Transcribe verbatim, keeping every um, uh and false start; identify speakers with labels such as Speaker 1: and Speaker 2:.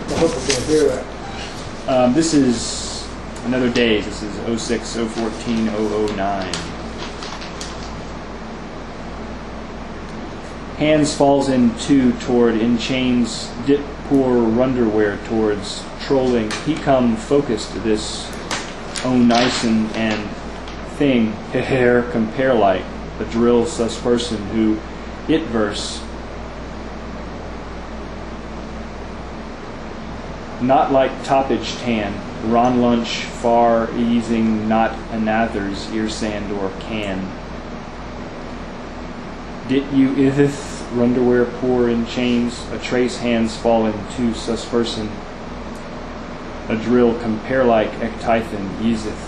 Speaker 1: I hope we can hear that.
Speaker 2: Um, this is another days. This is oh six, oh fourteen, oh oh nine. Hands falls in two toward in chains, dip poor underwear towards trolling. He come focused this own nison and thing, hair compare like a drill sus person who it verse. Not like toppage tan, Ron lunch far easing not another's ear sand or can. Did you ithith underwear poor in chains, a trace hands fallen to sus person, a drill compare like ectithan easeth.